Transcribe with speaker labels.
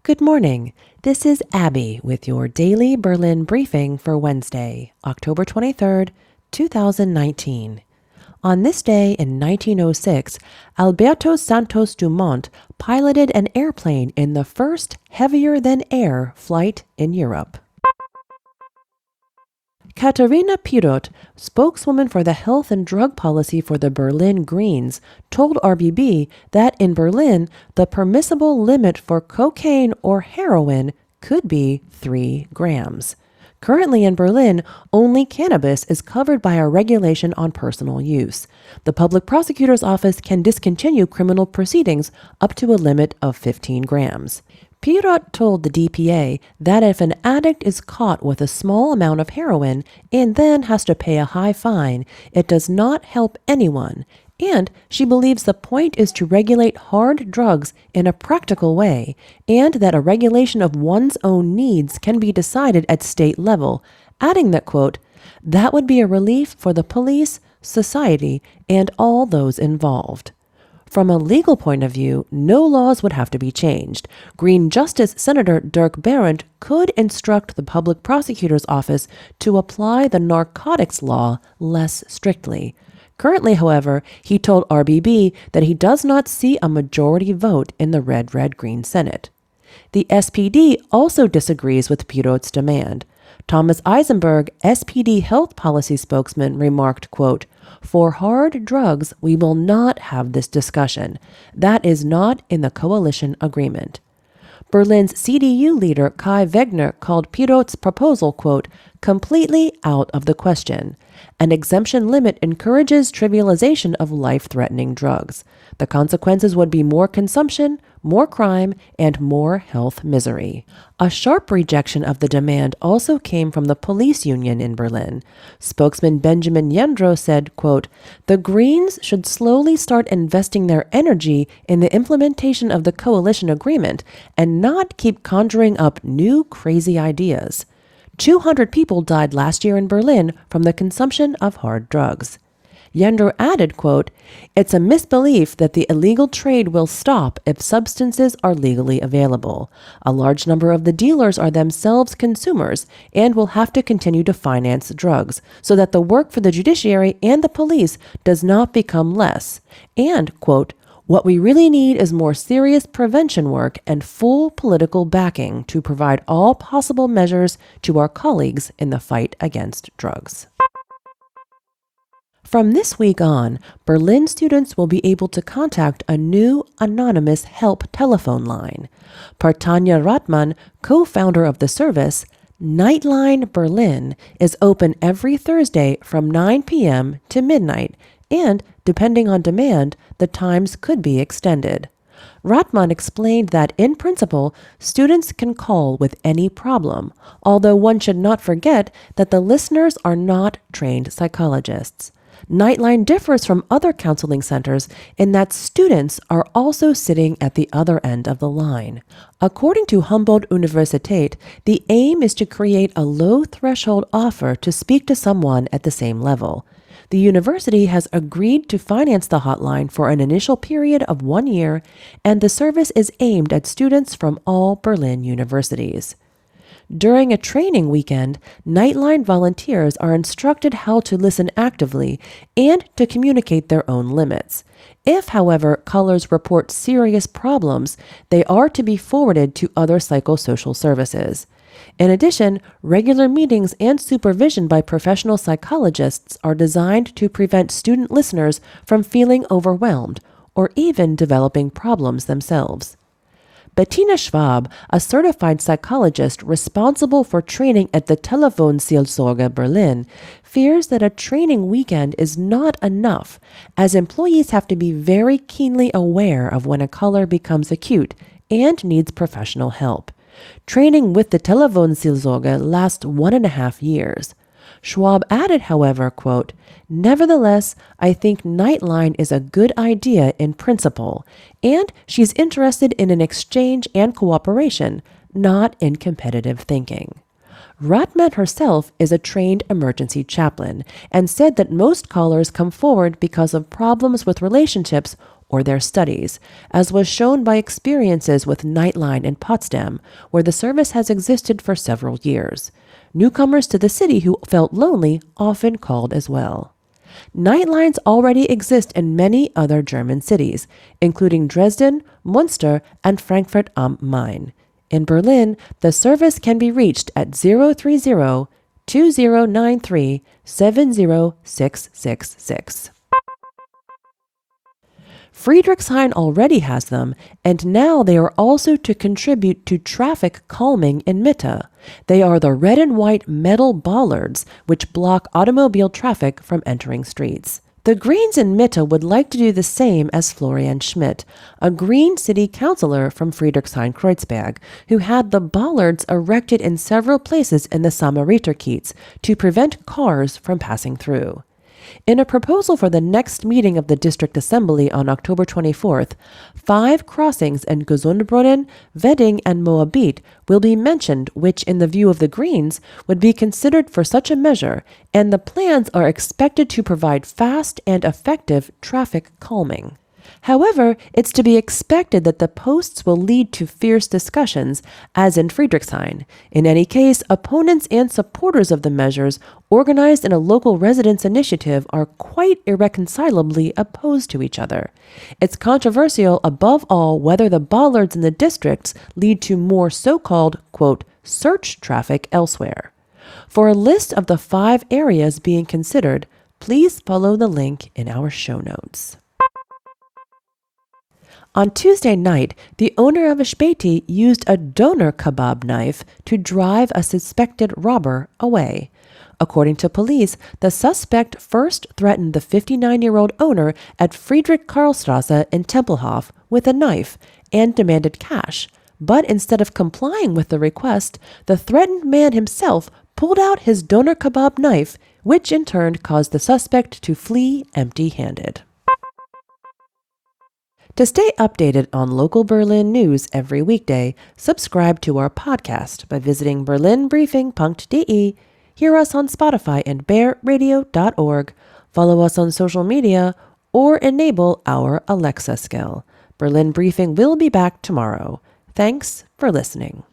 Speaker 1: Good morning. This is Abby with your daily Berlin briefing for Wednesday, October 23rd, 2019. On this day in 1906, Alberto Santos Dumont piloted an airplane in the first heavier-than-air flight in Europe. Katharina Pirot, spokeswoman for the health and drug policy for the Berlin Greens, told RBB that in Berlin, the permissible limit for cocaine or heroin could be 3 grams. Currently in Berlin, only cannabis is covered by a regulation on personal use. The public prosecutor's office can discontinue criminal proceedings up to a limit of 15 grams. Pirot told the DPA that if an addict is caught with a small amount of heroin and then has to pay a high fine, it does not help anyone, and she believes the point is to regulate hard drugs in a practical way, and that a regulation of one's own needs can be decided at state level, adding that, quote, that would be a relief for the police, society, and all those involved. From a legal point of view, no laws would have to be changed. Green Justice Senator Dirk Berindt could instruct the public prosecutor's office to apply the narcotics law less strictly. Currently, however, he told RBB that he does not see a majority vote in the Red-Green Senate. The SPD also disagrees with Pirot's demand. Thomas Eisenberg, SPD health policy spokesman, remarked, quote, for hard drugs, we will not have this discussion. That is not in the coalition agreement. Berlin's CDU leader Kai Wegner called Pirot's proposal, quote, completely out of the question. An exemption limit encourages trivialization of life-threatening drugs. The consequences would be more consumption, more crime, and more health misery. A sharp rejection of the demand also came from the police union in Berlin. Spokesman Benjamin Jendro said, quote, the Greens should slowly start investing their energy in the implementation of the coalition agreement and not keep conjuring up new crazy ideas. 200 people died last year in Berlin from the consumption of hard drugs. Jendro added, quote, it's a misbelief that the illegal trade will stop if substances are legally available. A large number of the dealers are themselves consumers and will have to continue to finance drugs so that the work for the judiciary and the police does not become less. And, quote, what we really need is more serious prevention work and full political backing to provide all possible measures to our colleagues in the fight against drugs. From this week on, Berlin students will be able to contact a new anonymous help telephone line. Partanja Ratman, co-founder of the service, Nightline Berlin, is open every Thursday from 9 p.m. to midnight, and, depending on demand, the times could be extended. Ratman explained that, in principle, students can call with any problem, although one should not forget that the listeners are not trained psychologists. Nightline differs from other counseling centers in that students are also sitting at the other end of the line. According to Humboldt-Universität, the aim is to create a low-threshold offer to speak to someone at the same level. The university has agreed to finance the hotline for an initial period of 1 year, and the service is aimed at students from all Berlin universities. During a training weekend, Nightline volunteers are instructed how to listen actively and to communicate their own limits. If, however, callers report serious problems, they are to be forwarded to other psychosocial services. In addition, regular meetings and supervision by professional psychologists are designed to prevent student listeners from feeling overwhelmed or even developing problems themselves. Bettina Schwab, a certified psychologist responsible for training at the Telefonseelsorge Berlin, fears that a training weekend is not enough, as employees have to be very keenly aware of when a caller becomes acute and needs professional help. Training with the Telefonseelsorge lasts 1.5 years. Schwab added, however, quote, nevertheless, I think Nightline is a good idea in principle, and she's interested in an exchange and cooperation, not in competitive thinking. Ratman herself is a trained emergency chaplain and said that most callers come forward because of problems with relationships or their studies, as was shown by experiences with Nightline in Potsdam, where the service has existed for several years. Newcomers to the city who felt lonely often called as well. Nightlines already exist in many other German cities, including Dresden, Munster, and Frankfurt am Main. In Berlin, the service can be reached at 030-2093-70666. Friedrichshain already has them, and now they are also to contribute to traffic calming in Mitte. They are the red and white metal bollards which block automobile traffic from entering streets. The Greens in Mitte would like to do the same as Florian Schmidt, a Green city councillor from Friedrichshain-Kreuzberg, who had the bollards erected in several places in the Samariterkiez to prevent cars from passing through. In a proposal for the next meeting of the District Assembly on October 24th, 5 crossings in Gesundbrunnen, Wedding, and Moabit will be mentioned, which, in the view of the Greens, would be considered for such a measure, and the plans are expected to provide fast and effective traffic calming. However, it's to be expected that the posts will lead to fierce discussions, as in Friedrichshain. In any case, opponents and supporters of the measures, organized in a local residents' initiative, are quite irreconcilably opposed to each other. It's controversial, above all, whether the bollards in the districts lead to more so-called, quote, search traffic elsewhere. For a list of the 5 areas being considered, please follow the link in our show notes. On Tuesday night, the owner of a Späti used a doner kebab knife to drive a suspected robber away. According to police, the suspect first threatened the 59-year-old owner at Friedrich-Karl-Straße in Tempelhof with a knife and demanded cash. But instead of complying with the request, the threatened man himself pulled out his doner kebab knife, which in turn caused the suspect to flee empty-handed. To stay updated on local Berlin news every weekday, subscribe to our podcast by visiting berlinbriefing.de, hear us on Spotify and bearradio.org, follow us on social media, or enable our Alexa skill. Berlin Briefing will be back tomorrow. Thanks for listening.